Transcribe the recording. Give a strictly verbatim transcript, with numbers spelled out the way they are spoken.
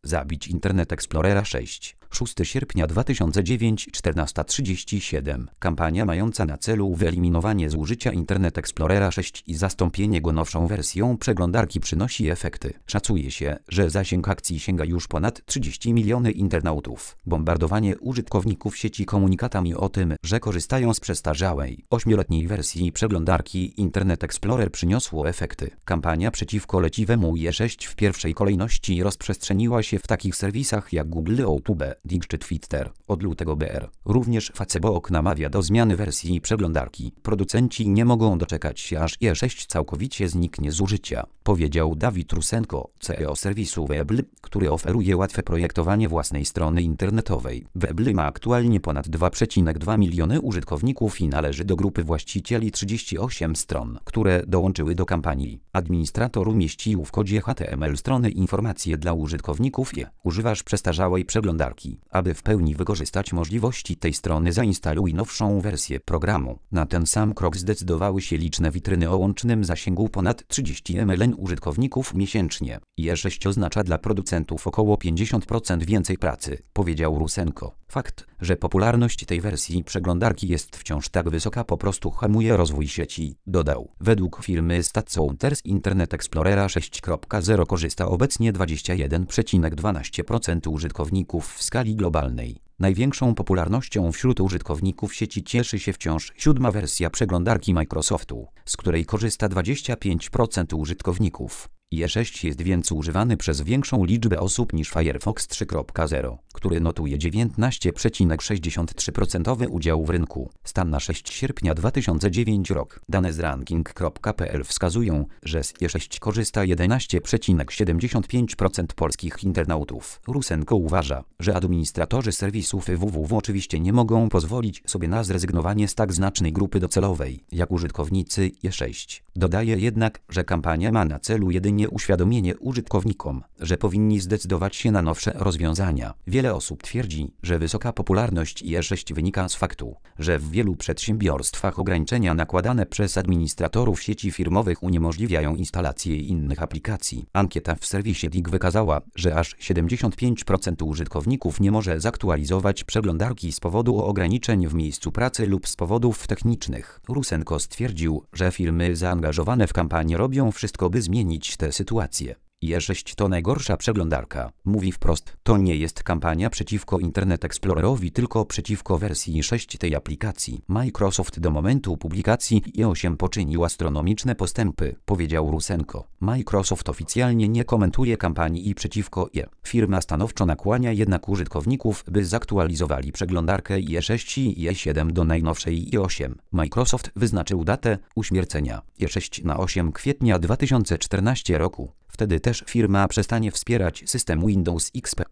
Zabić Internet Explorera sześć. szóstego sierpnia dwa tysiące dziewiątego, czternasta trzydzieści siedem. Kampania mająca na celu wyeliminowanie zużycia Internet Explorera sześć i zastąpienie go nowszą wersją przeglądarki przynosi efekty. Szacuje się, że zasięg akcji sięga już ponad trzydzieści milionów internautów. Bombardowanie użytkowników sieci komunikatami o tym, że korzystają z przestarzałej, ośmioletniej wersji przeglądarki Internet Explorer przyniosło efekty. Kampania przeciwko leciwemu I E sześć w pierwszej kolejności rozprzestrzeniła się w takich serwisach jak Google, YouTube, Dig czy Twitter. Od lutego B R. Również Facebook namawia do zmiany wersji przeglądarki. Producenci nie mogą doczekać się, aż I E sześć całkowicie zniknie z użycia, powiedział Dawid Rusenko, C E O serwisu Weebly, który oferuje łatwe projektowanie własnej strony internetowej. Weebly ma aktualnie ponad dwa przecinek dwa miliony użytkowników i należy do grupy właścicieli trzydziestu ośmiu stron, które dołączyły do kampanii. Administrator umieścił w kodzie H T M L strony informacje dla użytkowników I E. Używasz przestarzałej przeglądarki. Aby w pełni wykorzystać możliwości tej strony, zainstaluj nowszą wersję programu. Na ten sam krok zdecydowały się liczne witryny o łącznym zasięgu ponad trzydziestu milionów użytkowników miesięcznie. I E sześć oznacza dla producentów około pięćdziesiąt procent więcej pracy, powiedział Rusenko. Fakt, że popularność tej wersji przeglądarki jest wciąż tak wysoka, po prostu hamuje rozwój sieci, dodał. Według firmy StatCounter z Internet Explorera sześć kropka zero korzysta obecnie dwadzieścia jeden przecinek dwanaście procent użytkowników w skali globalnej. Największą popularnością wśród użytkowników sieci cieszy się wciąż siódma wersja przeglądarki Microsoftu, z której korzysta dwadzieścia pięć procent użytkowników. I E sześć jest więc używany przez większą liczbę osób niż Firefox trzy kropka zero, który notuje dziewiętnaście przecinek sześćdziesiąt trzy procent udział w rynku. Stan na szóstego sierpnia dwa tysiące dziewiątego rok. Dane z ranking kropka p l wskazują, że z I E sześć korzysta jedenaście przecinek siedemdziesiąt pięć procent polskich internautów. Rusenko uważa, że administratorzy serwisów www oczywiście nie mogą pozwolić sobie na zrezygnowanie z tak znacznej grupy docelowej, jak użytkownicy I E sześć. Dodaje jednak, że kampania ma na celu jedynie uświadomienie użytkownikom, że powinni zdecydować się na nowsze rozwiązania. Wiele osób twierdzi, że wysoka popularność I E sześć wynika z faktu, że w wielu przedsiębiorstwach ograniczenia nakładane przez administratorów sieci firmowych uniemożliwiają instalację innych aplikacji. Ankieta w serwisie Dig wykazała, że aż siedemdziesiąt pięć procent użytkowników nie może zaktualizować przeglądarki z powodu ograniczeń w miejscu pracy lub z powodów technicznych. Rusenko stwierdził, że firmy zaangażowane w kampanię robią wszystko, by zmienić tę sytuację. I E sześć to najgorsza przeglądarka. Mówi wprost, to nie jest kampania przeciwko Internet Explorerowi, tylko przeciwko wersji sześć tej aplikacji. Microsoft do momentu publikacji I E osiem poczynił astronomiczne postępy, powiedział Rusenko. Microsoft oficjalnie nie komentuje kampanii przeciwko I E. Firma stanowczo nakłania jednak użytkowników, by zaktualizowali przeglądarkę I E sześć i I E siedem do najnowszej I E osiem. Microsoft wyznaczył datę uśmiercenia I E sześć na ósmego kwietnia dwa tysiące czternastego roku. Wtedy też firma przestanie wspierać system Windows X P.